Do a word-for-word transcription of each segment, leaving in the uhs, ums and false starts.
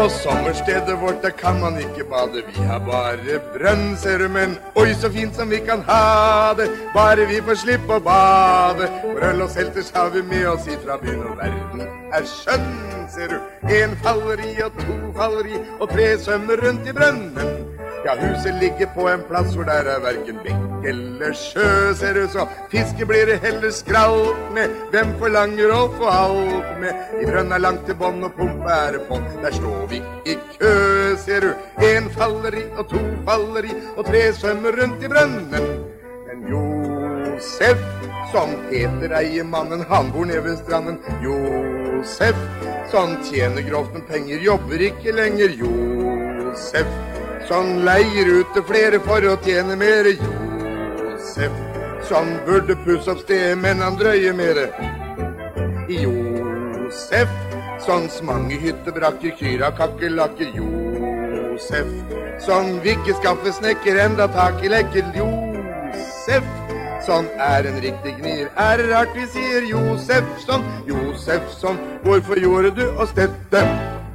På sommerstedet vårt, der kan man ikke bade. Vi har bare brønn, ser du, men oi så fint som vi kan ha det. Bare vi får slippe å bade. For øl og selters har vi med oss ifra byen, og verden er skjønn, ser du. En faller i, og to faller i, og tre svømmer rundt i brønnen. Ja, huset ligger på en plass hvor der er hverken bekk eller sjø, ser du, så fiske blir det heller skralt med. Hvem forlanger å få alt med? I brønn er langt til bånd og pumpe er på. Der står vi i kø, ser du. En faller i, og to faller i, og tre svømmer rundt i brønnen. Men Josef, som heter eiemannen, han bor nede ved stranden. Josef, som tjener grovt med penger, jobber ikke lenger. Josef, som leier ut til flere for å tjene mer. Josef, som burde pusse opp stedet, men han drøyer mer. Josef, som mange hyttebrakker, kyra kakkelakker. Josef, som vi ikke skaffer snekker, enda tak i lekker. Josef, som er en riktig gnir. Er det rart vi sier Josef, som, Josef, som, hvorfor gjorde du oss dette?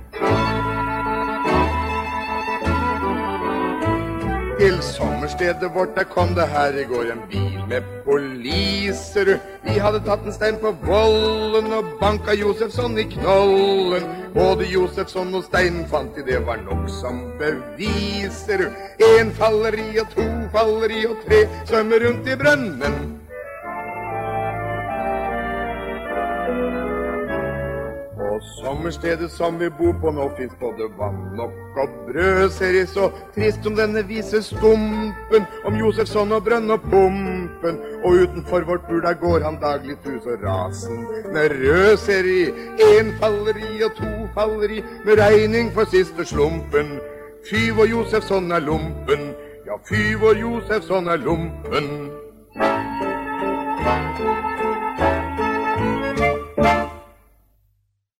Til sommerstedet vårt, der kom det her i går en bil med poliser. Vi hadde tatt en stein på volden og banka Josefsson i knollen. Både Josefsson og steinen fant i det var nok som beviser. En faller i, og to faller i, og tre svømmer rundt i brønnen. Sommerstedet som vi bor på nå finnes både vann nok og brød. Ser jeg så trist om denne vise stumpen, om Josefsson og brønn og pumpen. Og utenfor vårt bur der går han daglig tus og rasen med rød. Ser jeg en faller i, og to faller i, med regning for siste slumpen. Fy hvor Josefsson er lumpen, ja fy hvor Josefsson er lumpen.